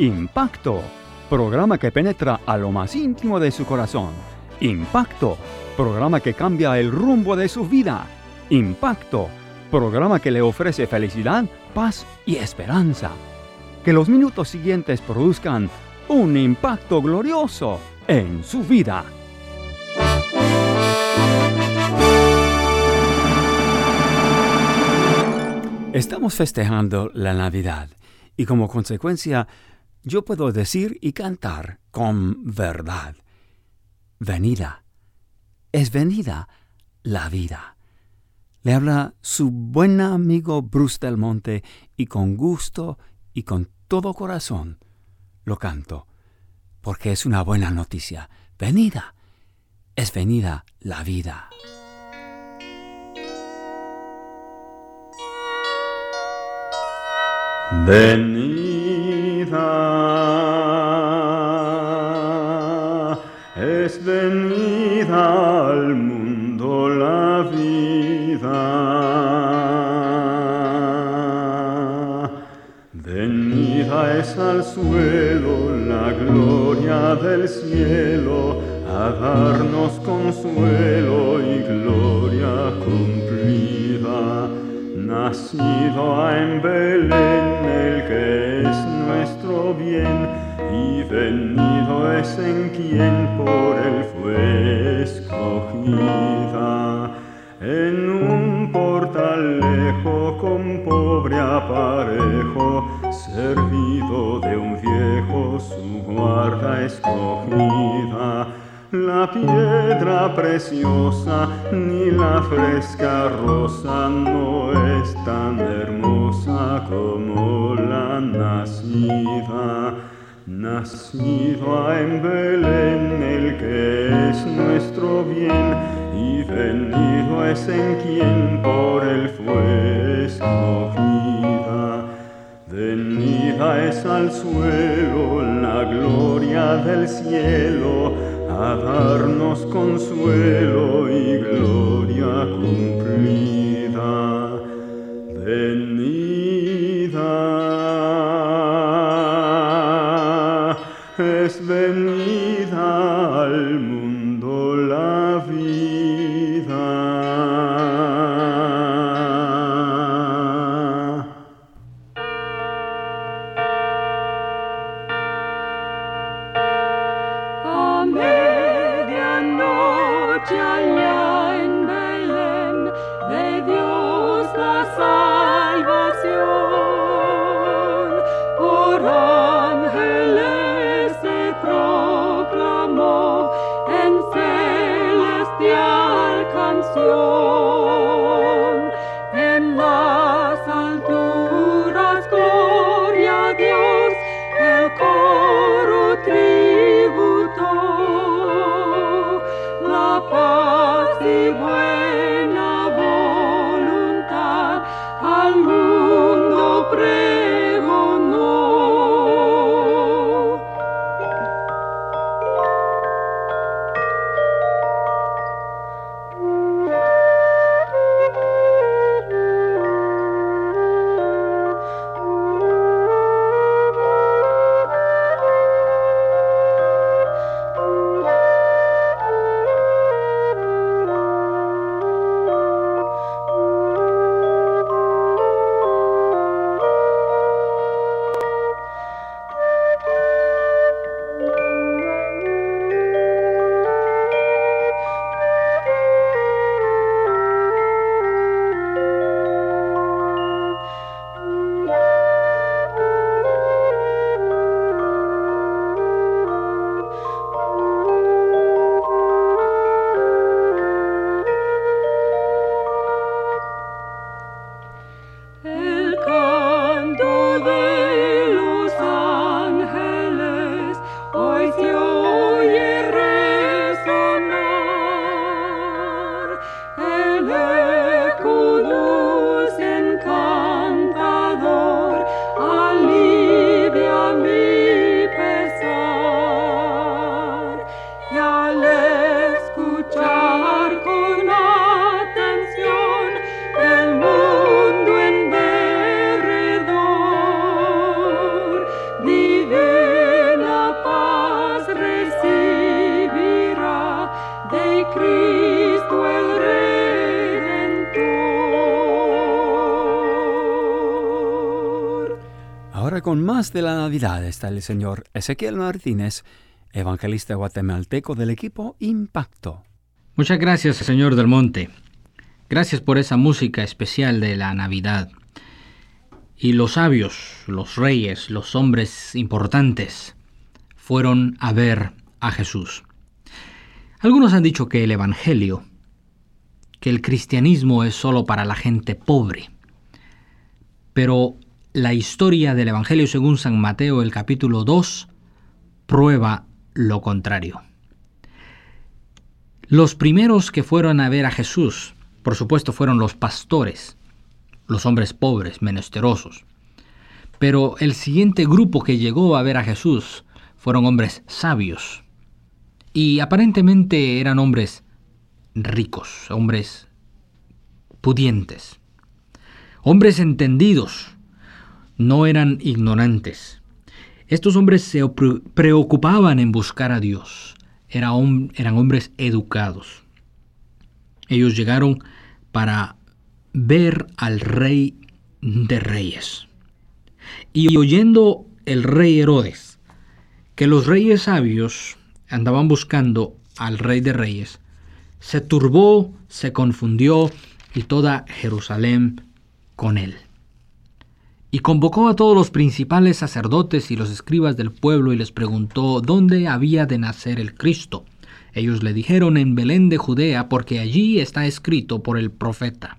Impacto, programa que penetra a lo más íntimo de su corazón. Impacto, programa que cambia el rumbo de su vida. Impacto, programa que le ofrece felicidad, paz y esperanza. Que los minutos siguientes produzcan un impacto glorioso en su vida. Estamos festejando la Navidad y como consecuencia yo puedo decir y cantar con verdad: venida, es venida la vida. Le habla su buen amigo Bruce Del Monte y con gusto y con todo corazón lo canto, porque es una buena noticia. Venida, es venida la vida. Venida, es venida al mundo la vida. Venida es al suelo la gloria del cielo, a darnos consuelo y gloria cumplida. Nacido en Belén el que es nuestro bien, y venido es en quien por él fue escogida. En un portalejo con pobre aparejo, servido de un viejo su guarda escogida. La piedra preciosa ni la fresca rosa no es tan hermosa como la nacida. Nacido en Belén el que es nuestro bien, y venido es en quien por él fue escogida. Venida es al suelo la gloria del cielo, a darnos consuelo y gloria cumplida. Venida, es venida al mundo la vida. Allá en Belén de Dios la salvación, por ángeles se proclamó en celestial canción. En las alturas gloria a Dios, el coro tributó. La paz y buena voluntad al mundo pregonó. ahora con más de la Navidad está el señor Ezequiel Martínez, evangelista guatemalteco del equipo Impacto. Muchas gracias, señor Del Monte. Gracias por esa música especial de la Navidad. Y los sabios, los reyes, los hombres importantes fueron a ver a Jesús. Algunos han dicho que el Evangelio, que el cristianismo es solo para la gente pobre. Pero la historia del Evangelio según San Mateo, el capítulo 2, prueba lo contrario. Los primeros que fueron a ver a Jesús, por supuesto, fueron los pastores, los hombres pobres, menesterosos. Pero el siguiente grupo que llegó a ver a Jesús fueron hombres sabios. Y aparentemente eran hombres ricos, hombres pudientes, hombres entendidos, no eran ignorantes. Estos hombres se preocupaban en buscar a Dios, eran hombres educados. Ellos llegaron para ver al Rey de Reyes. Y oyendo el rey Herodes que los reyes sabios andaban buscando al Rey de Reyes, se turbó, se confundió, y toda Jerusalén con él. Y convocó a todos los principales sacerdotes y los escribas del pueblo y les preguntó dónde había de nacer el Cristo. Ellos le dijeron: en Belén de Judea, porque allí está escrito por el profeta: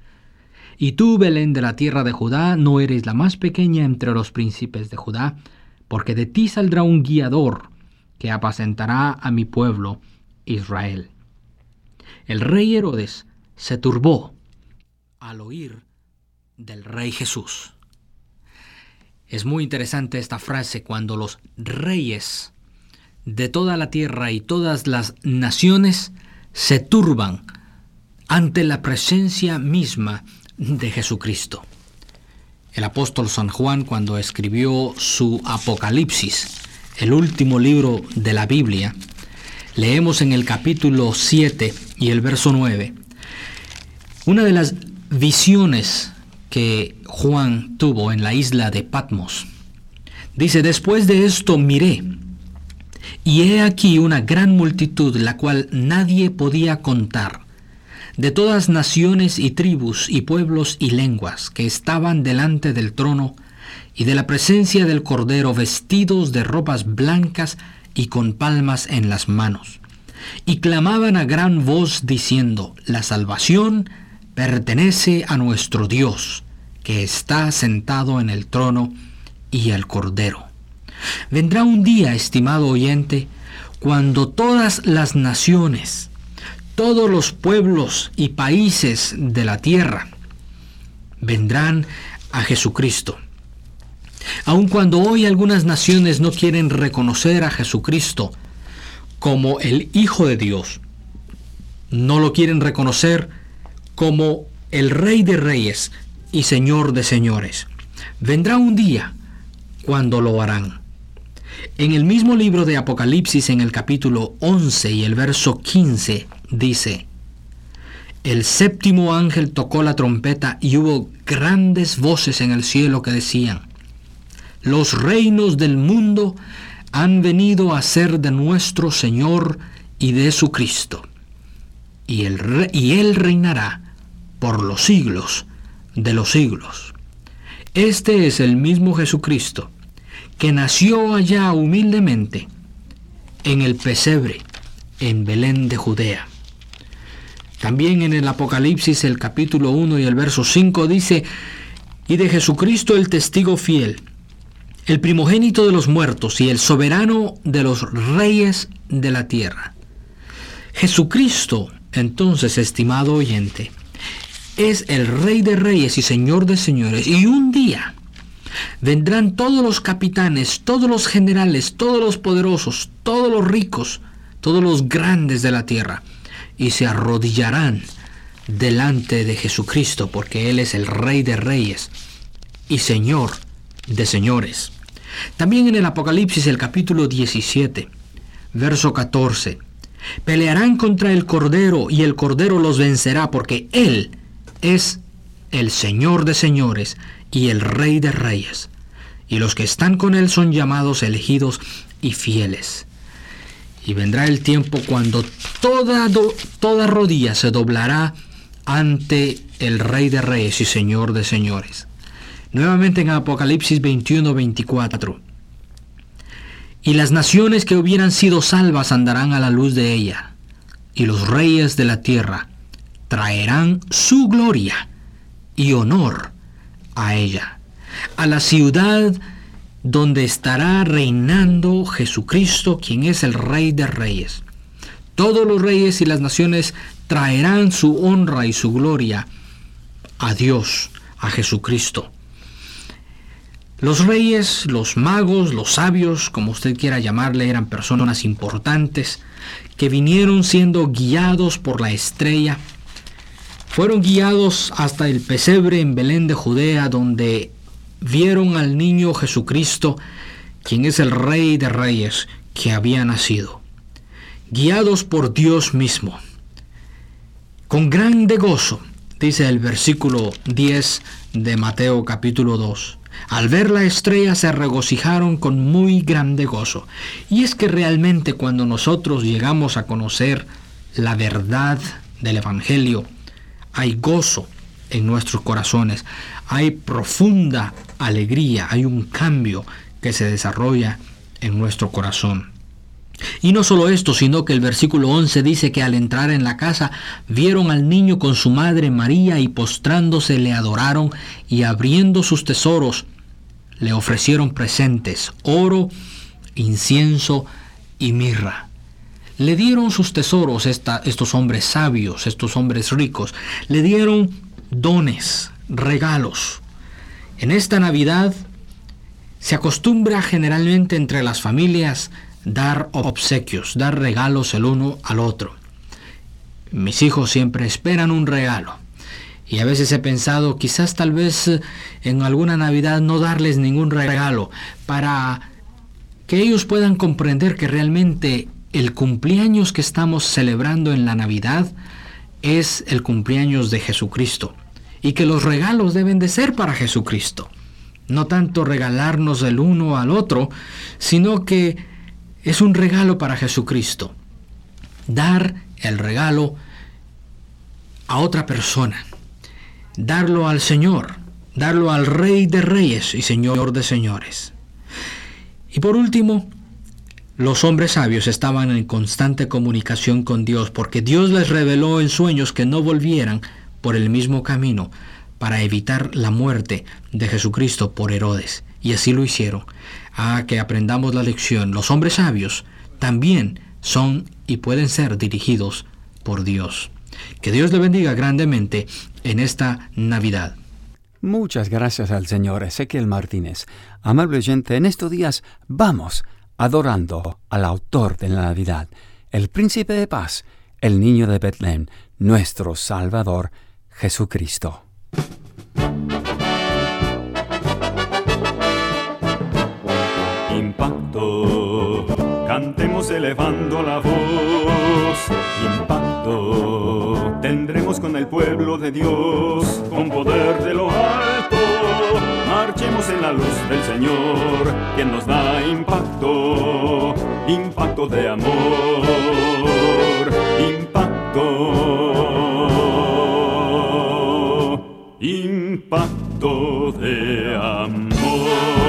y tú, Belén de la tierra de Judá, no eres la más pequeña entre los príncipes de Judá, porque de ti saldrá un guiador que apacentará a mi pueblo Israel. El rey Herodes se turbó al oír del Rey Jesús. Es muy interesante esta frase: cuando los reyes de toda la tierra y todas las naciones se turban ante la presencia misma de Jesucristo. El apóstol San Juan, cuando escribió su Apocalipsis, el último libro de la Biblia, leemos en el capítulo 7 y el verso 9, una de las visiones que Juan tuvo en la isla de Patmos. Dice: después de esto miré, y he aquí una gran multitud, la cual nadie podía contar, de todas naciones y tribus y pueblos y lenguas, que estaban delante del trono y de la presencia del Cordero, vestidos de ropas blancas y con palmas en las manos. Y clamaban a gran voz diciendo: la salvación pertenece a nuestro Dios, que está sentado en el trono, y al Cordero. Vendrá un día, estimado oyente, cuando todas las naciones, todos los pueblos y países de la tierra vendrán a Jesucristo. Aun cuando hoy algunas naciones no quieren reconocer a Jesucristo como el Hijo de Dios, no lo quieren reconocer como el Rey de Reyes y Señor de Señores, vendrá un día cuando lo harán. En el mismo libro de Apocalipsis, en el capítulo 11 y el verso 15, dice: el séptimo ángel tocó la trompeta y hubo grandes voces en el cielo que decían: los reinos del mundo han venido a ser de nuestro Señor y de su Cristo, y Él reinará por los siglos de los siglos. Este es el mismo Jesucristo que nació allá humildemente en el pesebre en Belén de Judea. También en el Apocalipsis, el capítulo 1 y el verso 5 dice: y de Jesucristo el testigo fiel, el primogénito de los muertos y el soberano de los reyes de la tierra. Jesucristo, entonces, estimado oyente, es el Rey de Reyes y Señor de Señores, y un día vendrán todos los capitanes, todos los generales, todos los poderosos, todos los ricos, todos los grandes de la tierra, y se arrodillarán delante de Jesucristo, porque Él es el Rey de Reyes y Señor de Señores. También en el Apocalipsis, el capítulo 17, verso 14, pelearán contra el Cordero, y el Cordero los vencerá, porque Él es el Señor de Señores y el Rey de Reyes, y los que están con él son llamados elegidos y fieles. Y vendrá el tiempo cuando toda rodilla se doblará ante el Rey de Reyes y Señor de Señores. Nuevamente en Apocalipsis 21:24. Y las naciones que hubieran sido salvas andarán a la luz de ella, y los reyes de la tierra traerán su gloria y honor a ella, a la ciudad donde estará reinando Jesucristo, quien es el Rey de Reyes. Todos los reyes y las naciones traerán su honra y su gloria a Dios, a Jesucristo. Los reyes, los magos, los sabios, como usted quiera llamarle, eran personas importantes que vinieron siendo guiados por la estrella. Fueron guiados hasta el pesebre en Belén de Judea, donde vieron al niño Jesucristo, quien es el Rey de Reyes, que había nacido. Guiados por Dios mismo. Con grande gozo, dice el versículo 10 de Mateo capítulo 2. Al ver la estrella se regocijaron con muy grande gozo. Y es que realmente cuando nosotros llegamos a conocer la verdad del Evangelio, hay gozo en nuestros corazones, hay profunda alegría, hay un cambio que se desarrolla en nuestro corazón. Y no solo esto, sino que el versículo 11 dice que al entrar en la casa vieron al niño con su madre María y postrándose le adoraron y abriendo sus tesoros le ofrecieron presentes, oro, incienso y mirra. Le dieron sus tesoros estos hombres sabios, estos hombres ricos, le dieron dones, regalos. En esta Navidad se acostumbra generalmente entre las familias dar obsequios, dar regalos el uno al otro. Mis hijos siempre esperan un regalo. Y a veces he pensado, quizás tal vez en alguna Navidad no darles ningún regalo, para que ellos puedan comprender que realmente el cumpleaños que estamos celebrando en la Navidad es el cumpleaños de Jesucristo. Y que los regalos deben de ser para Jesucristo. No tanto regalarnos el uno al otro, sino que es un regalo para Jesucristo. Dar el regalo a otra persona. Darlo al Señor. Darlo al Rey de Reyes y Señor de Señores. Y por último, los hombres sabios estaban en constante comunicación con Dios, porque Dios les reveló en sueños que no volvieran por el mismo camino para evitar la muerte de Jesucristo por Herodes. Y así lo hicieron. Que aprendamos la lección. Los hombres sabios también son y pueden ser dirigidos por Dios. Que Dios le bendiga grandemente en esta Navidad. Muchas gracias al señor Ezequiel Martínez. Amable oyente, en estos días vamos adorando al autor de la Navidad, el Príncipe de Paz, el niño de Betlén, nuestro Salvador, Jesucristo. Impacto, cantemos elevando la voz. Impacto, tendremos con el pueblo de Dios, con poder de lo alto. Marchemos en la luz del Señor, quien nos da impacto, impacto de amor, impacto de amor.